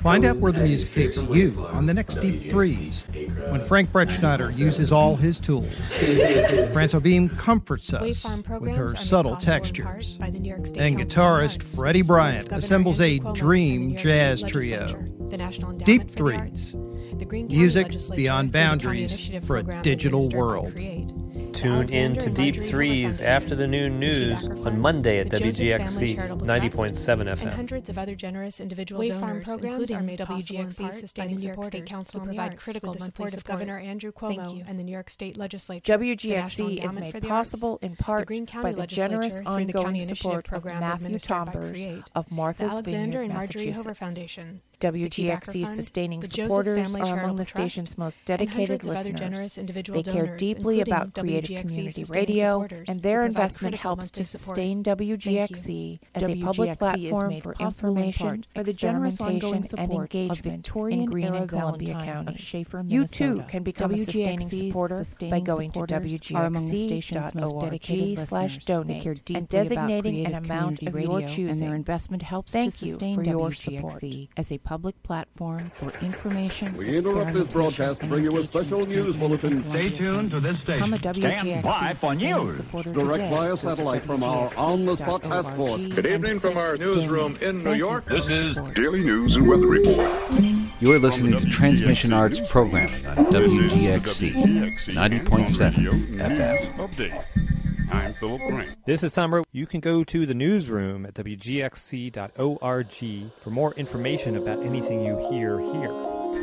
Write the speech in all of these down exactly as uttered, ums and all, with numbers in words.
Find out where the music takes you on the next Deep Threes, when Frank Bretschneider uses all his tools. Franco Beam comforts us with her subtle textures. And guitarist Freddie Bryant assembles a dream jazz trio. Deep Threes. Music beyond boundaries for a digital world. Tune in to Deep Threes after the noon news on Monday at W G X C ninety point seven F M. And hundreds of other generous individual donors, including are made W G X C sustaining New York State Council who provide critical support of Governor Andrew Cuomo and the New York State Legislature. W G X C is made possible in part by the generous ongoing support of Matthew Tombers of Martha's Vineyard, Massachusetts. W G X C sustaining supporters are among the station's most dedicated listeners. They care deeply about creative community radio, and their investment helps to sustain W G X C as a public platform for information, experimentation, and engagement in Greene and Columbia County. You too can become a sustaining supporter by going to W G X C dot org slash donate and designating an amount of your choosing. Their investment helps Thank to you sustain for your W G X C support. as a public platform for information. We interrupt this broadcast to bring you a special news bulletin. Stay tuned to this station. Become a W G X C Stand by for sustaining news. supporter Direct today. via satellite from our on-the-spot task force. Good evening from our newsroom in New York. This is Daily News and Weather Report. You are listening to Transmission Arts Programming on W G X C ninety point seven F M. Update. I'm Philip Grant. This is Tom Rowe. You can go to the newsroom at W G X C dot org for more information about anything you hear here.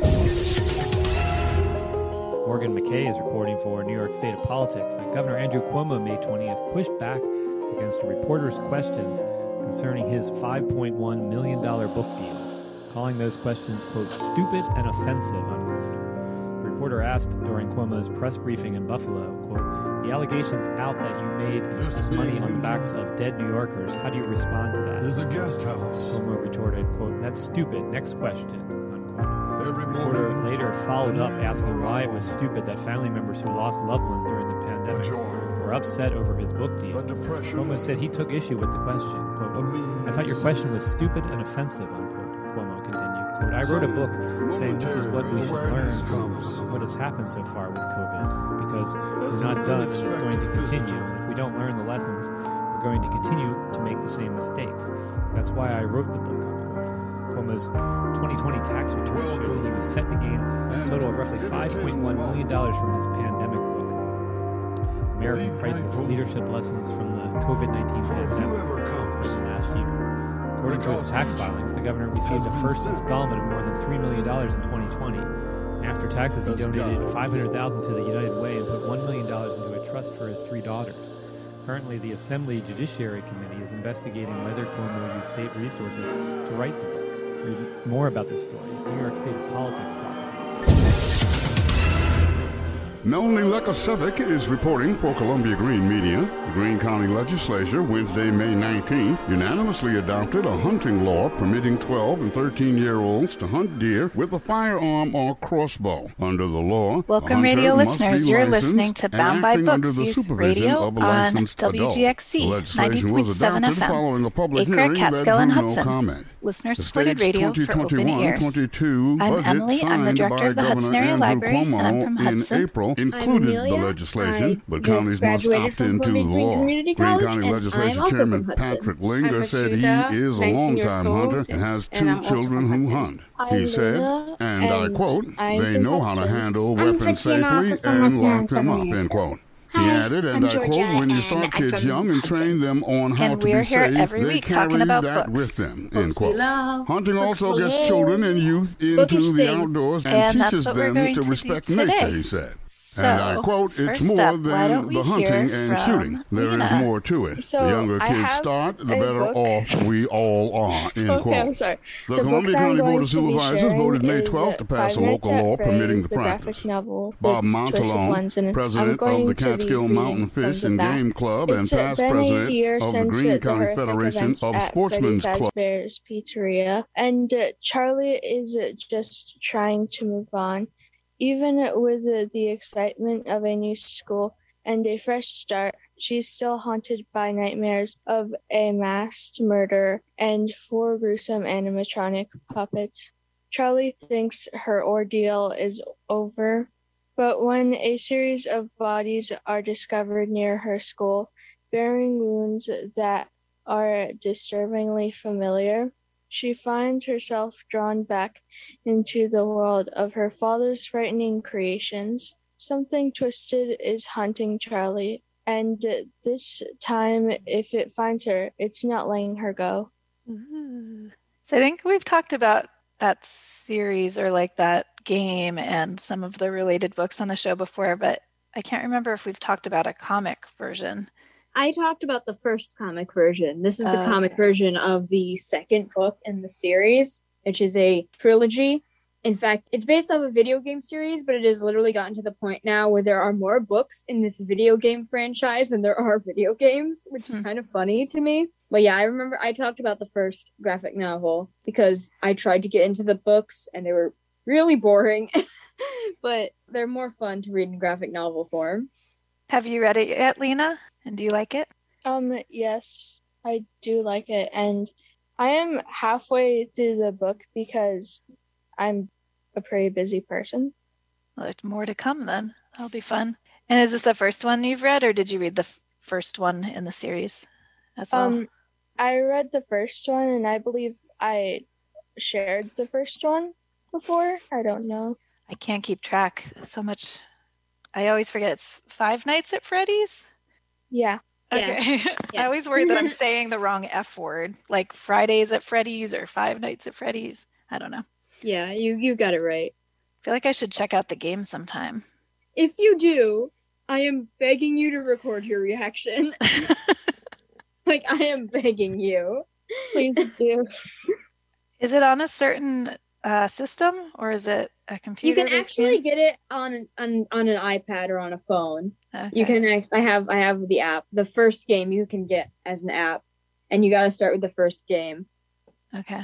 Morgan McKay is reporting for New York State of Politics that Governor Andrew Cuomo, May twentieth, pushed back against a reporter's questions concerning his five point one million dollars book deal, calling those questions, quote, stupid and offensive, unquote. The reporter asked during Cuomo's press briefing in Buffalo, quote, the allegations out that you made this money on the backs of dead New Yorkers, how do you respond to that? There's a guest house. Cuomo retorted, quote, that's stupid, next question, unquote. Every The reporter morning, later followed up asking why it was stupid that family members who lost loved ones during the pandemic joy, were upset over his book deal. a depression, Cuomo said he took issue with the question, a quote, mean, I thought your question was stupid and offensive, unquote. Cuomo continued, quote, I wrote a book saying this is what we should learn from what has happened so far with COVID, because we're not done and it's going to continue, and if we don't learn the lessons, we're going to continue to make the same mistakes. That's why I wrote the book, unquote. Cuomo's twenty twenty tax return showed he was set to gain a total of roughly five point one million dollars from his pandemic book, American Crisis, Leadership Lessons from the COVID nineteen Pandemic, written last year. According to his tax filings, the governor received the first installment of more than three million dollars in twenty twenty. After taxes, he donated five hundred thousand dollars to the United Way and put one million dollars into a trust for his three daughters. Currently, the Assembly Judiciary Committee is investigating whether Cuomo used state resources to write the book. Read more about this story at New York State of Politics dot com. Melanie Lekosevich is reporting for Columbia Green Media. The Greene County Legislature, Wednesday, May nineteenth, unanimously adopted a hunting law permitting twelve and thirteen-year-olds to hunt deer with a firearm or crossbow. Under the law, Welcome, radio listeners. You're listening to Bound by Books Youth Radio on W G X C ninety point seven F M. Acre, Catskill, and Hudson. Listener-supported radio for open ears. I'm Emily. I'm the director of the Hudson Area Library, and I'm from Hudson. April included the legislation, but counties must opt into the law. Greene County Legislature Chairman Patrick Linger said he is a longtime hunter and has two children who hunt. He said, and I quote, they know how to handle weapons safely and lock them up, end quote. He added, and I quote, when you start kids young and train them on how to be safe, they carry that with them, end quote. Hunting also gets children and youth into the outdoors and teaches them to respect nature, he said. So, and I quote, it's more up, than the hunting and from shooting. There Lena. is more to it. So the younger I kids start, the better book. off we all are, end Okay, quote. I'm sorry. The, the Columbia County Board of Supervisors voted May twelfth to pass a local law permitting the practice. Novel, Bob Montalone, president of the Catskill Mountain Fish and Game Club and past president of the Greene County Federation of Sportsmen's Club. Bear's Pizzeria, and uh, Charlie is uh, just trying to move on. Even with the, the excitement of a new school and a fresh start, she's still haunted by nightmares of a masked murder and four gruesome animatronic puppets. Charlie thinks her ordeal is over, but when a series of bodies are discovered near her school, bearing wounds that are disturbingly familiar, she finds herself drawn back into the world of her father's frightening creations. Something twisted is hunting Charlie, and this time, if it finds her, it's not letting her go. Ooh. So I think we've talked about that series or like that game and some of the related books on the show before, but I can't remember if we've talked about a comic version. I talked about the first comic version. This is the Oh, comic okay. version of the second book in the series, which is a trilogy. In fact, it's based off a video game series, but it has literally gotten to the point now where there are more books in this video game franchise than there are video games, which is Hmm. kind of funny to me. But yeah, I remember I talked about the first graphic novel because I tried to get into the books and they were really boring, but they're more fun to read in graphic novel form. Have you read it yet, Lena? And do you like it? Um, yes, I do like it, and I am halfway through the book because I'm a pretty busy person. Well, there's more to come then. That'll be fun. And is this the first one you've read, or did you read the f- first one in the series as well? Um, I read the first one, and I believe I shared the first one before. I don't know. I can't keep track so much. I always forget it's Five Nights at Freddy's. Yeah. Okay. Yeah. I always worry that I'm saying the wrong F word, like Fridays at Freddy's or Five Nights at Freddy's. I don't know. Yeah, you, you got it right. I feel like I should check out the game sometime. If you do, I am begging you to record your reaction. Like, I am begging you. Please do. Is it on a certain uh, system or is it a computer? You can actually get it on an on, on an iPad or on a phone. Okay. You can. act- I have. I have the app. The first game you can get as an app, and you got to start with the first game. Okay.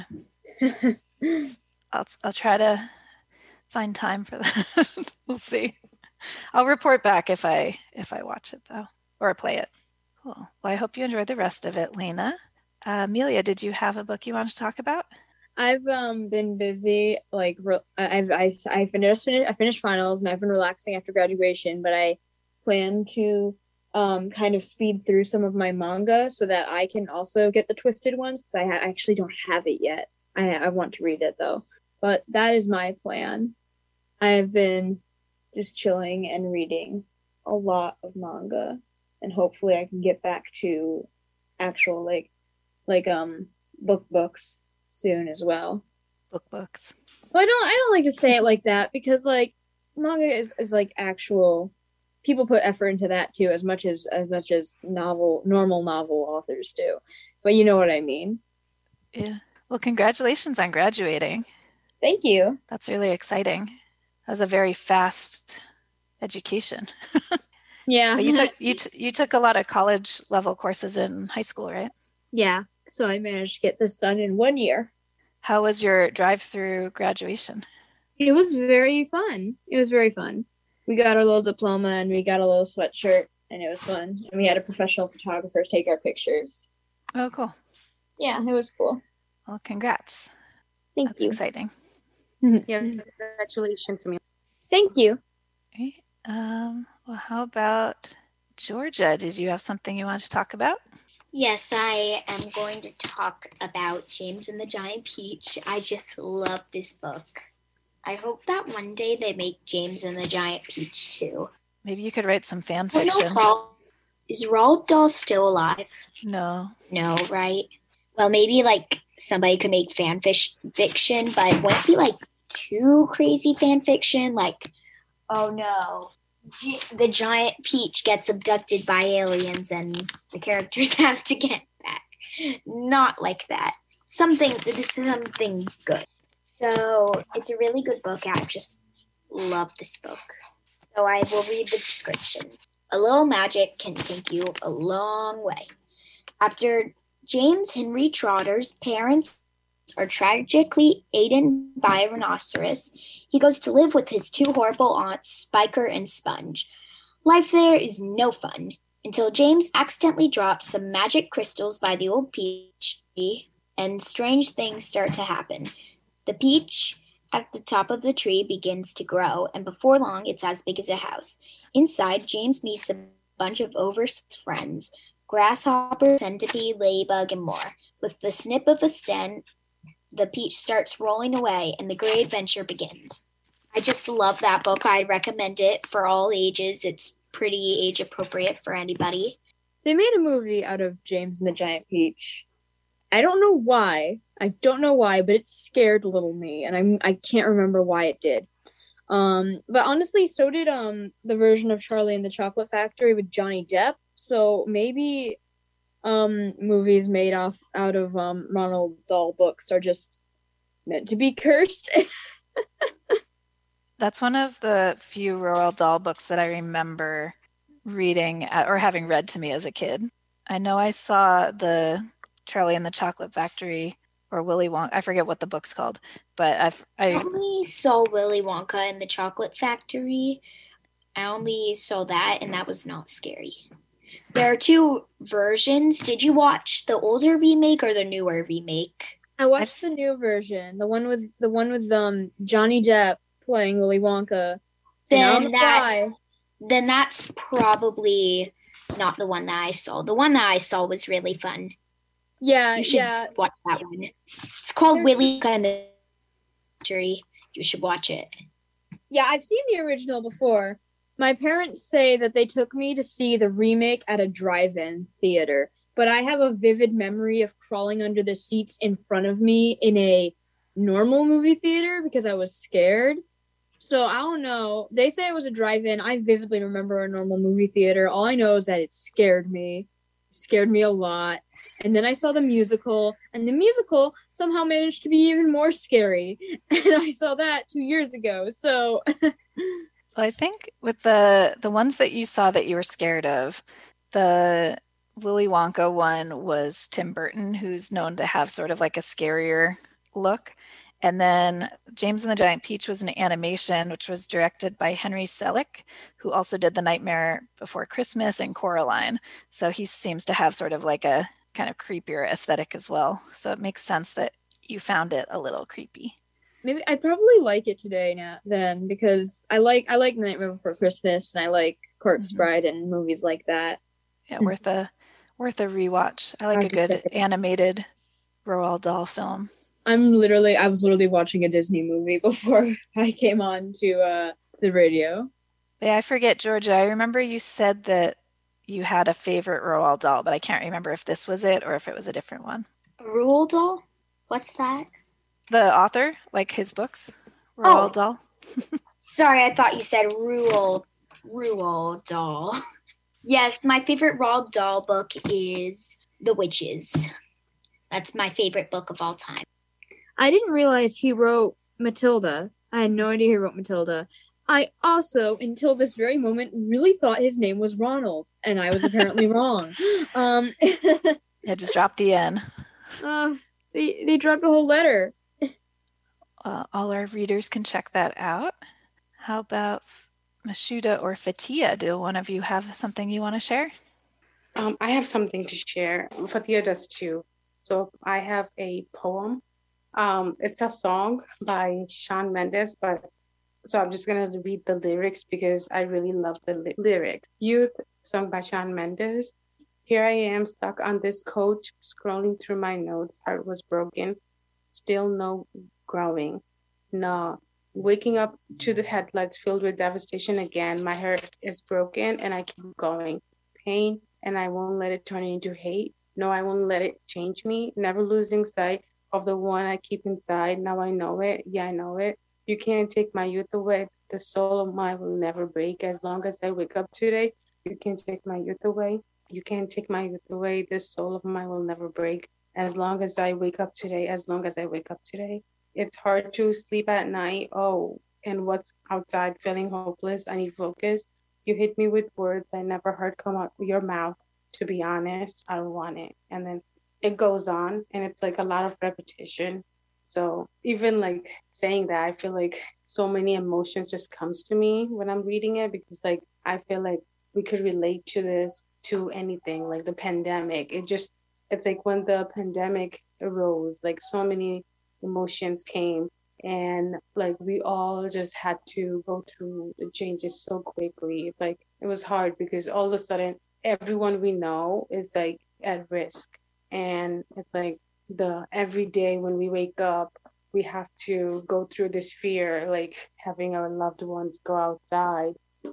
I'll I'll try to find time for that. We'll see. I'll report back if I if I watch it though or play it. Cool. Well, I hope you enjoyed the rest of it, Lena. Uh, Amelia, did you have a book you want to talk about? I've um been busy. Like re- I've I I finished I finished finals and I've been relaxing after graduation. But I plan to um kind of speed through some of my manga so that I can also get the twisted ones because I ha- actually don't have it yet. I I want to read it though. But that is my plan. I've been just chilling and reading a lot of manga, and hopefully I can get back to actual like like um book books soon as well. Book books. Well, I don't I don't like to say it like that because like manga is, is like actual people put effort into that too as much as as much as novel normal novel authors do. But you know what I mean. Yeah. Well, congratulations on graduating. Thank you. That's really exciting. That was a very fast education. Yeah. But you took you t- you took a lot of college level courses in high school, right? Yeah. So I managed to get this done in one year. How was your drive through graduation? It was very fun. It was very fun. We got our little diploma and we got a little sweatshirt and it was fun. And we had a professional photographer take our pictures. Oh, cool. Yeah, it was cool. Well, congrats. Thank That's you. exciting. Yeah, congratulations to me. Thank you. Okay. Um, well, how about Georgia? Did you have something you wanted to talk about? Yes, I am going to talk about James and the Giant Peach. I just love this book. I hope that one day they make James and the Giant Peach too. Maybe you could write some fan Well, no, fiction. Paul, is Roald Dahl still alive? No. No, right? Well, maybe like somebody could make fan fish- fiction, but it won't be like too crazy fan fiction. Like, oh no, G- the giant peach gets abducted by aliens and the characters have to get back. Not like that. Something, this is something good. So it's a really good book. I just love this book. So I will read the description. A little magic can take you a long way. After James Henry Trotter's parents are tragically eaten by a rhinoceros, he goes to live with his two horrible aunts, Spiker and Sponge. Life there is no fun until James accidentally drops some magic crystals by the old peach tree, and strange things start to happen. The peach at the top of the tree begins to grow, and before long, it's as big as a house. Inside, James meets a bunch of overseas friends, grasshopper, centipede, ladybug, and more. With the snip of a stem, the peach starts rolling away, and the great adventure begins. I just love that book. I'd recommend it for all ages. It's pretty age appropriate for anybody. They made a movie out of James and the Giant Peach. I don't know why. I don't know why, but it scared little me, and I'm I can't remember why it did. Um, but honestly, so did um the version of Charlie and the Chocolate Factory with Johnny Depp. So maybe um movies made off out of um Ronald Dahl books are just meant to be cursed. That's one of the few Roald Dahl books that I remember reading at, or having read to me as a kid. I know I saw the Charlie and the Chocolate Factory or Willy Wonka. I forget what the book's called, but I've, I I only saw Willy Wonka and the Chocolate Factory. I only saw that, and that was not scary. There are two versions. Did you watch the older remake or the newer remake? I watched I've... the new version, the one with the one with um Johnny Depp playing Willy Wonka. Then that's, then that's probably not the one that I saw. The one that I saw was really fun. Yeah, you should yeah. watch that one. It's called Willy Wonka and the Factory. You should watch it. Yeah, I've seen the original before. My parents say that they took me to see the remake at a drive-in theater, but I have a vivid memory of crawling under the seats in front of me in a normal movie theater because I was scared. So I don't know. They say it was a drive-in. I vividly remember a normal movie theater. All I know is that it scared me. It scared me a lot. And then I saw the musical, and the musical somehow managed to be even more scary. And I saw that two years ago. So, well, I think with the the ones that you saw that you were scared of, the Willy Wonka one was Tim Burton, who's known to have sort of like a scarier look. And then James and the Giant Peach was an animation, which was directed by Henry Selick, who also did The Nightmare Before Christmas and Coraline. So he seems to have sort of like a kind of creepier aesthetic as well. So it makes sense that you found it a little creepy. Maybe I'd probably like it today now then, because I like I like Nightmare Before Christmas, and I like Corpse mm-hmm. Bride and movies like that. Yeah, worth a worth a rewatch. I like a good animated Roald Dahl film. I'm literally I was literally watching a Disney movie before I came on to uh, the radio. Yeah, I forget, Georgia. I remember you said that you had a favorite Roald Dahl, but I can't remember if this was it or if it was a different one. Roald Dahl? What's that? The author, like his books, Roald oh. Dahl. Sorry, I thought you said Roald, Roald Dahl. Yes, my favorite Roald Dahl book is The Witches. That's my favorite book of all time. I didn't realize he wrote Matilda. I had no idea he wrote Matilda. I also, until this very moment, really thought his name was Ronald, and I was apparently wrong. Um, yeah, just drop the N. Uh, they, they dropped a whole letter. Uh, all our readers can check that out. How about Mashuda or Fatia? Do one of you have something you want to share? Um, I have something to share. Fatia does too. So I have a poem. Um, it's a song by Shawn Mendes, but so I'm just going to read the lyrics because I really love the li- lyric. Youth, sung by Shawn Mendes. Here I am stuck on this coach, scrolling through my notes. Heart was broken, still no growing. No, waking up to the headlights filled with devastation again. My heart is broken and I keep going. Pain, and I won't let it turn into hate. No, I won't let it change me. Never losing sight of the one I keep inside. Now I know it. Yeah, I know it. You can't take my youth away. The soul of mine will never break. As long as I wake up today, you can't take my youth away. You can't take my youth away. This soul of mine will never break. As long as I wake up today, as long as I wake up today. It's hard to sleep at night. Oh, and what's outside feeling hopeless? I need focus. You hit me with words I never heard come out of your mouth. To be honest, I don't want it. And then it goes on, and it's like a lot of repetition. So even like saying that, I feel like so many emotions just comes to me when I'm reading it, because like I feel like we could relate to this to anything, like the pandemic. It just, it's like when the pandemic arose, like so many emotions came And like we all just had to go through the changes so quickly. Like it was hard because all of a sudden everyone we know is like at risk. And it's like the every day when we wake up, we have to go through this fear, like having our loved ones go outside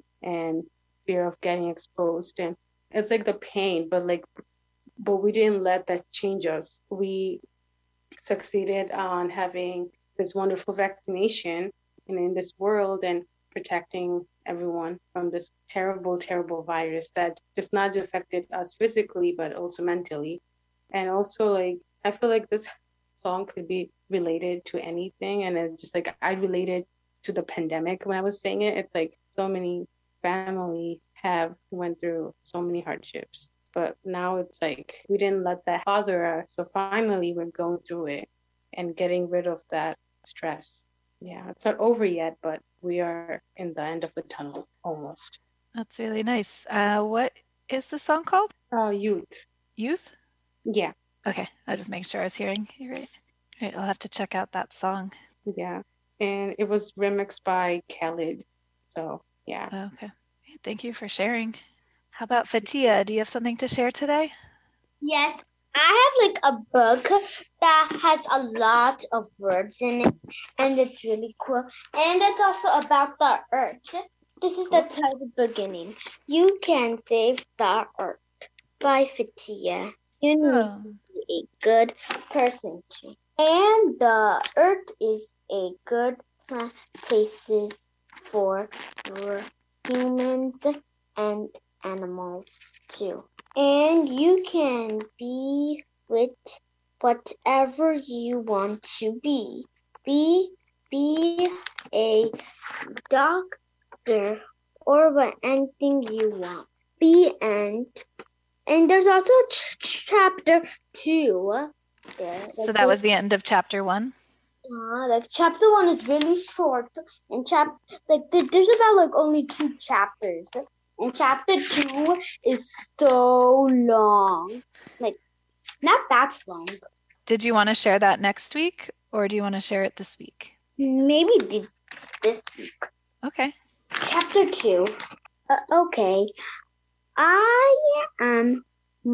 and fear of getting exposed. And it's like the pain, but like, but we didn't let that change us. We succeeded on having this wonderful vaccination and in this world and protecting everyone from this terrible, terrible virus that just not affected us physically, but also mentally. And also like, I feel like this song could be related to anything. And it just like, I related to the pandemic when I was saying it. It's like so many families have went through so many hardships, but now it's like, we didn't let that bother us. So finally we're going through it and getting rid of that stress. Yeah, it's not over yet, but we are in the end of the tunnel almost. That's really nice. Uh, what is the song called? Uh, Youth. Youth? Yeah. Okay, I'll just make sure I was hearing you right. Right, I'll have to check out that song. Yeah, and it was remixed by Khalid. So, yeah. Okay, thank you for sharing. How about Fatia? Do you have something to share today? Yes, I have like a book that has a lot of words in it, and it's really cool. And it's also about the earth. This is the title beginning. You can save the earth by Fatia. You need oh. to be a good person too. And the earth is a good place for, for humans and animals too. And you can be with whatever you want to be. Be be a doctor or anything you want. Be and and there's also ch- chapter two. There. So that was the end of chapter one. Uh, like chapter one is really short, and chap like there's about like only two chapters. And chapter two is so long. Like, not that long. Did you want to share that next week, or do you want to share it this week? Maybe this, this week. Okay. Chapter two. Uh, okay. I am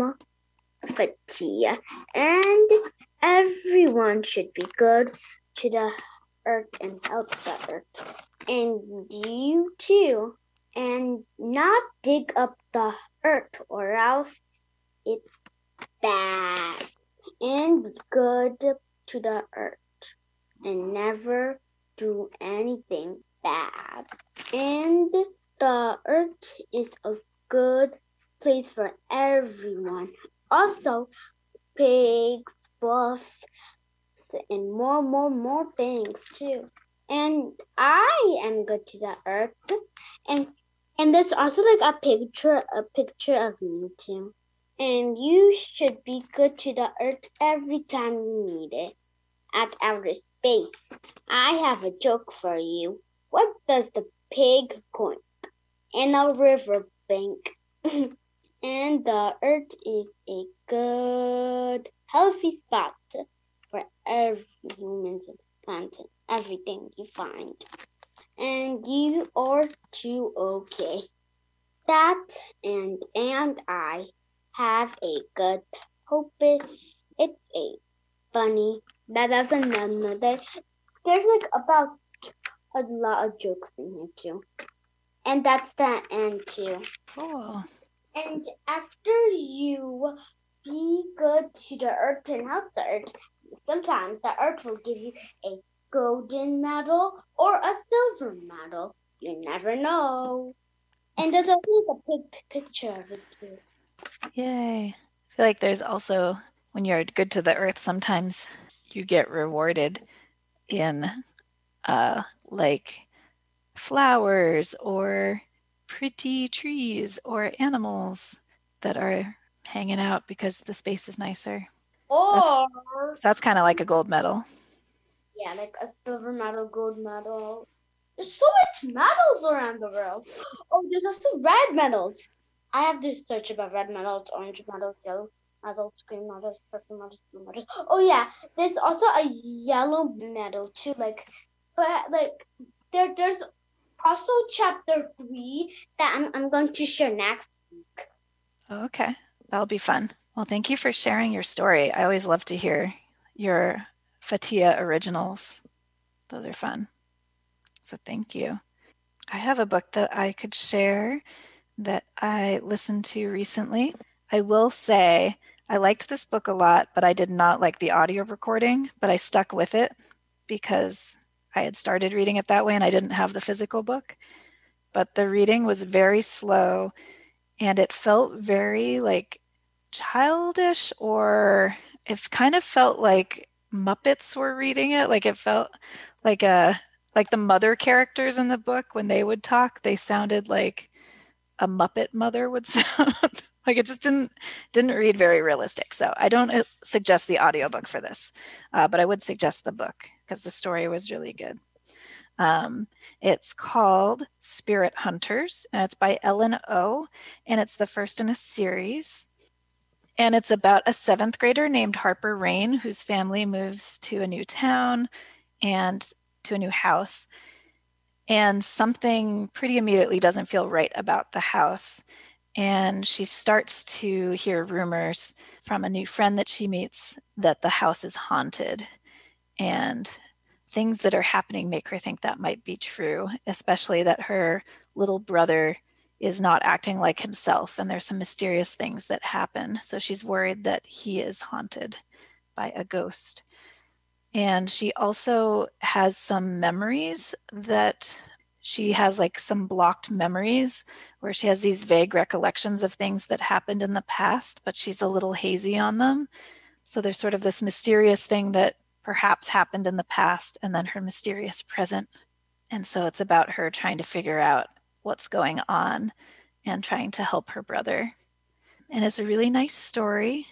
Fatia, and everyone should be good to the earth and help the earth. And you too. And not dig up the earth, or else it's bad. And be good to the earth and never do anything bad. And the earth is a good place for everyone. Also, pigs, wolves, and more, more, more things too. And I am good to the earth. And And there's also like a picture, a picture of me too. And you should be good to the earth every time you need it. At outer space, I have a joke for you. What does the pig coink in a river bank? And the earth is a good, healthy spot for every human's plant and everything you find. And you are too okay. That and and I have a good hope it, it's a funny. That doesn't another. There's like about a lot of jokes in here too. And that's the end too. Cool. And after you be good to the earth and help the earth, sometimes the earth will give you a golden medal or a silver medal. You never know. And there's also a big picture of it too. Yay. I feel like there's also, when you're good to the earth, sometimes you get rewarded in uh, like flowers or pretty trees or animals that are hanging out because the space is nicer. Or so that's, that's kind of like a gold medal. Yeah, like a silver medal, gold medal. There's so much medals around the world. Oh, there's also red medals. I have to search about red medals, orange medals, yellow Adults, green models, purple models, blue models. Oh yeah, there's also a yellow medal too. Like, but like there, there's also chapter three that I'm I'm going to share next week. Okay, that'll be fun. Well, thank you for sharing your story. I always love to hear your Fatia originals. Those are fun. So thank you. I have a book that I could share that I listened to recently. I will say I liked this book a lot, but I did not like the audio recording, but I stuck with it because I had started reading it that way and I didn't have the physical book. But the reading was very slow and it felt very like childish, or it kind of felt like Muppets were reading it. Like it felt like a like the mother characters in the book, when they would talk, they sounded like a Muppet mother would sound. Like it just didn't didn't read very realistic. So I don't suggest the audiobook for this, uh, but I would suggest the book because the story was really good. Um, it's called Spirit Hunters, and it's by Ellen Oh, and it's the first in a series. And it's about a seventh grader named Harper Rain, whose family moves to a new town and to a new house. And something pretty immediately doesn't feel right about the house. And she starts to hear rumors from a new friend that she meets that the house is haunted. And things that are happening make her think that might be true, especially that her little brother is not acting like himself. And there's some mysterious things that happen. So she's worried that he is haunted by a ghost. And she also has some memories that she has like some blocked memories where she has these vague recollections of things that happened in the past, but she's a little hazy on them. So there's sort of this mysterious thing that perhaps happened in the past and then her mysterious present. And so it's about her trying to figure out what's going on and trying to help her brother. And it's a really nice story.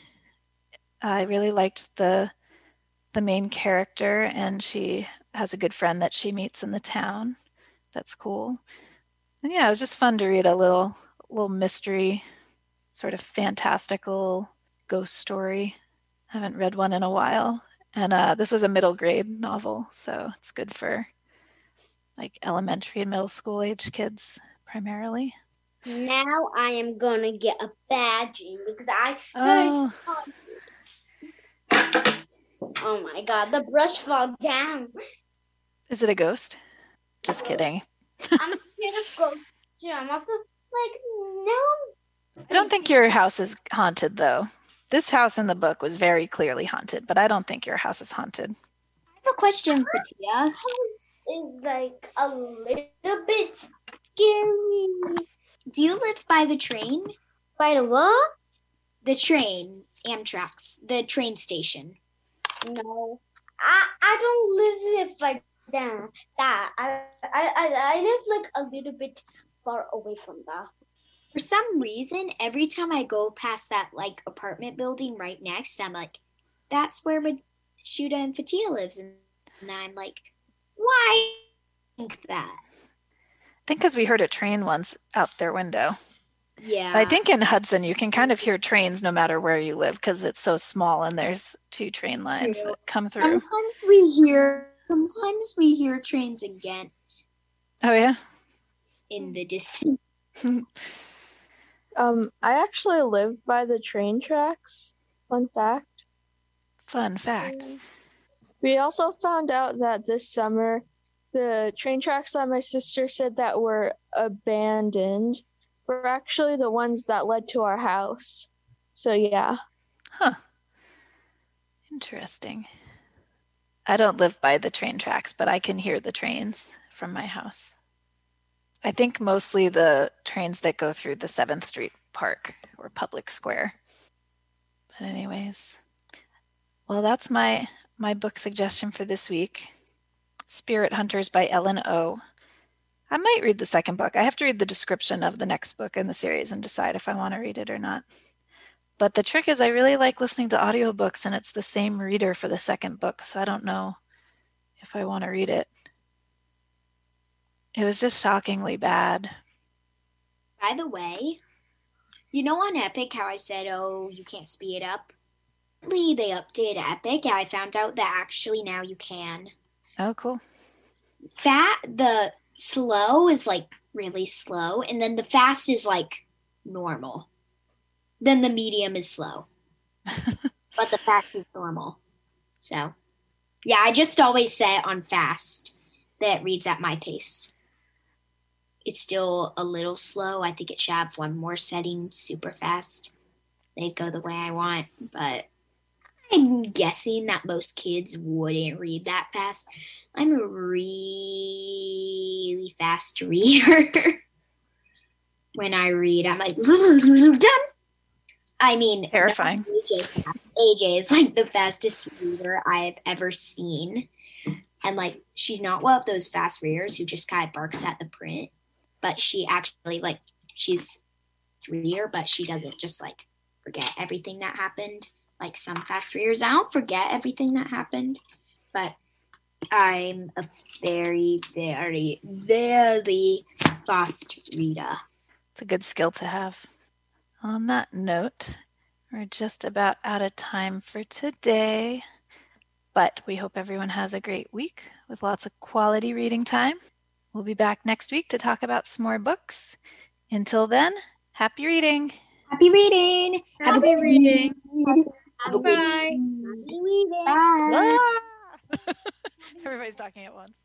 I really liked the the main character, and she has a good friend that she meets in the town. That's cool. And yeah, it was just fun to read a little little mystery, sort of fantastical ghost story. I haven't read one in a while. And uh, this was a middle grade novel, so it's good for like elementary and middle school age kids primarily. Now I am going to get a badging because I oh. heard... Oh my god, the brush fell down. Is it a ghost? Just kidding. I'm scared of ghosts too. I'm also like, no. I don't think your house is haunted though. This house in the book was very clearly haunted, but I don't think your house is haunted. I have a question for Tia. Is like a little bit scary. Do you live by the train? By the what? The train, Amtrak's, the train station. No, I I don't live like that. That I I I live like a little bit far away from that. For some reason, every time I go past that like apartment building right next, I'm like, that's where Shuda and Fatia lives, and I'm like, why think that? I think because we heard a train once out their window. Yeah. I think in Hudson you can kind of hear trains no matter where you live because it's so small and there's two train lines that come through. Sometimes we hear sometimes we hear trains in Ghent. Oh yeah? In the distance. um, I actually live by the train tracks. Fun fact. Fun fact. We also found out that this summer the train tracks that my sister said that were abandoned were actually the ones that led to our house. So, yeah. Huh. Interesting. I don't live by the train tracks, but I can hear the trains from my house. I think mostly the trains that go through the seventh Street Park or Public Square. But anyways, well, that's my, my book suggestion for this week. Spirit Hunters by Ellen Oh. I might read the second book. I have to read the description of the next book in the series and decide if I want to read it or not. But the trick is I really like listening to audiobooks, and it's the same reader for the second book, so I don't know if I want to read it. It was just shockingly bad. By the way, You know on Epic how I said, oh, you can't speed it up? They updated Epic. Yeah, I found out that actually now you can. Oh, cool. Fat, the slow is like really slow, and then the fast is like normal. Then the medium is slow. But the fast is normal. So, yeah, I just always set on fast that reads at my pace. It's still a little slow. I think it should have one more setting, super fast. They'd go the way I want, but I'm guessing that most kids wouldn't read that fast. I'm a really fast reader. When I read, I'm like, done. I mean, terrifying. A J, A J is like the fastest reader I've ever seen. And like, she's not one of those fast readers who just kind of barks at the print, but she actually like, she's a reader, but she doesn't just like forget everything that happened. Like some fast readers, I don't forget everything that happened, but I'm a very, very, very fast reader. It's a good skill to have. On that note, we're just about out of time for today, but we hope everyone has a great week with lots of quality reading time. We'll be back next week to talk about some more books. Until then, happy reading. Happy reading. Happy, happy reading. reading. Happy Bye. Reading. Happy reading. Bye. Everybody's talking at once.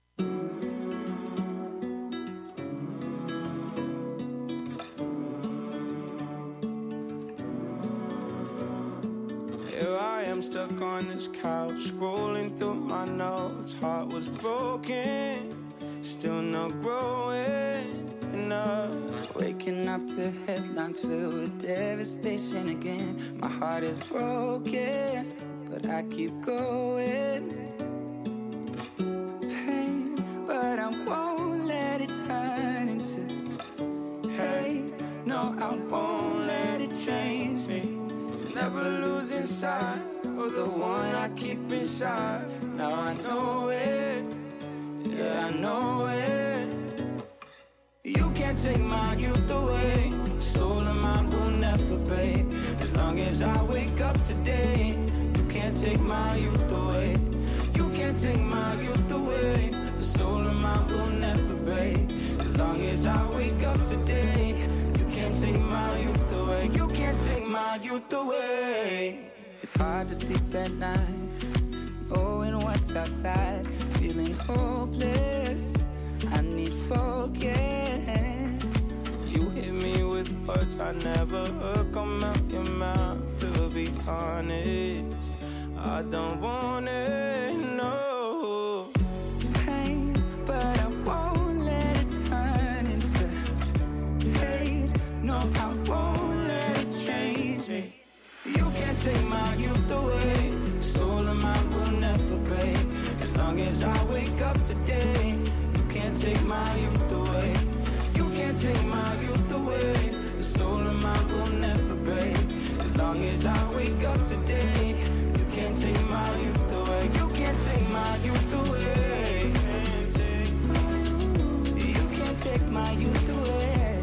Here I am stuck on this couch, scrolling through my notes. Heart was broken, still not growing enough. Waking up to headlines filled with devastation again. My heart is broken, but I keep going. Pain, but I won't let it turn into hate. No, I won't let it change me. Never losing sight of the one I keep inside. Now I know it, yeah, I know it. You can't take my youth away. Soul and mind will never break. As long as I wake up today. You can't take my youth away. You can't take my youth away. The soul and mind will never break. As long as I wake up today. You can't take my youth away. You can't take my youth away. It's hard to sleep at night, knowing what's outside, feeling hopeless. I need focus. You hit me with words I never heard come out your mouth. To be honest, I don't want it, no. Pain, but I won't let it turn into hate. No, I won't let it change me. You can't take my youth away. Soul and mind will never break. As long as I wake up today. You can't take my youth away. You can't take my youth away. The soul and mind will never break. As long as I wake up today. You can't take my youth away. You can't take my youth away. You can't take my youth away.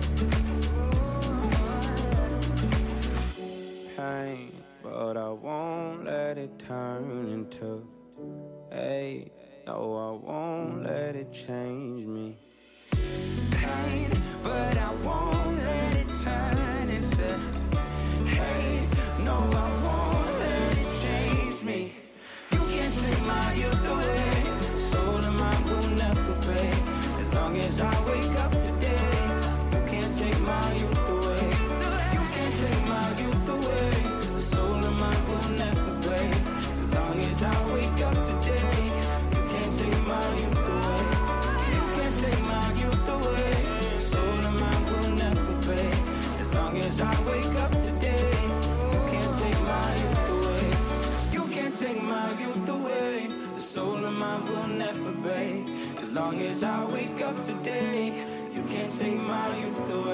Pain, but I won't let it turn into hate. No, I won't let it change me. Pain, but I won't let it turn into hate. No, I won't let it change me. You can't take my youth away. Soul and mind will never break. As long as I wake up today. You can't take my youth away. You can't take my youth away. The soul and mind will never break. As long as I wake up today. You can't take my youth away. You can't take my youth away. Soul and mind will never break. As long as I wake up today. You can't take my youth away. You can't take my youth away. The soul and mind will never break. As long as I wake up today. You can't take my youth away.